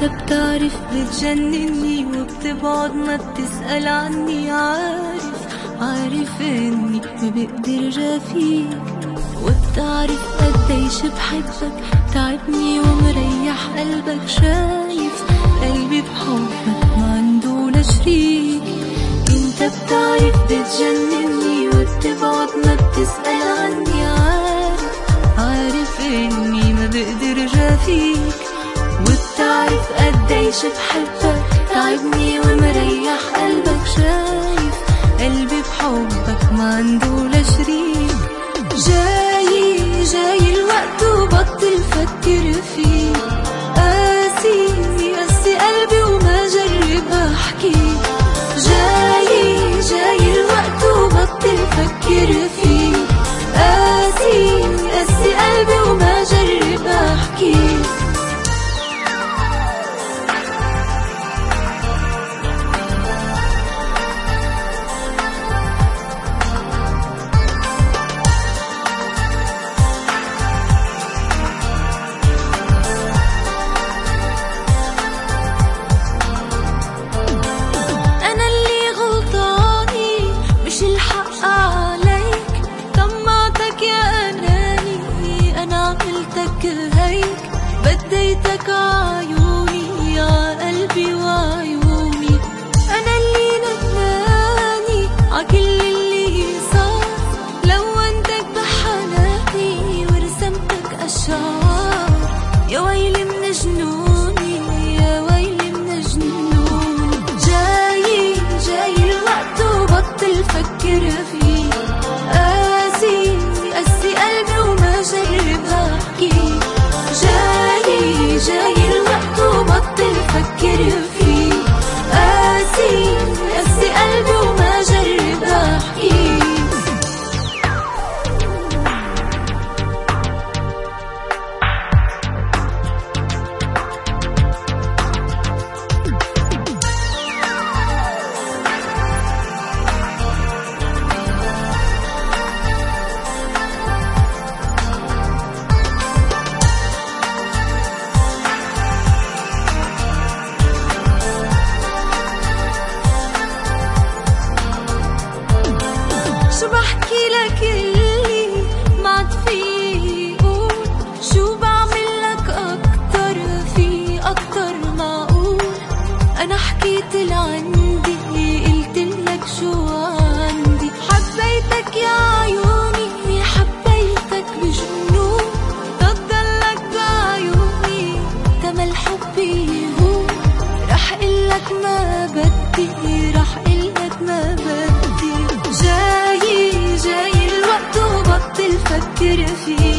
بتعرف بتجنني وبتبعد ما بتسأل عني. عارف اني ما بقدر جافيك، وبتعرف قديش بحبك. تعبني ومريح قلبك، شايف قلبي بحبك ما عنده ولا شريك. انت بتعرف بتجنني وبتبعد ما بتسأل عني. عارف اني ما بقدر جافيك، وبتعرف قديش بحبك. تعبني ومريح قلبك، شايف قلبي بحبك ما عنده ولا شريك. جاي الوقت وبطل فكر فيه. قاسي قلبي وما جرب احكي. جاي الوقت وبطل فكر فيه. قاسي قلبي وما جرب احكي. هيك بديتك عيوني يا قلبي وعيوني. أنا اللي ندماني عكل اللي صار. لونتك بحناني ورسمتك أشعار. يا ويلي من جنوني، يا ويلي من جنوني. جاي الوقت وبطل فكر فيه. قاسي قلبي وما جرب احكي. جاي الوقت وبطل فكر فيه. قاسي قلبي وما جرب احكي. شو بحكي لك اللي ما عاد فيي قول. شو بعمل لك أكتر معقول. أنا حكيت اللي عندي، قلت لك شو عندي. حبيتك يا عيوني، حبيتك بجنون. تضلك بعيوني تمل حبي هون. رح قلك ما بدي، رح قلك ما بدي. جاي الوقت وبطل فكر فيه.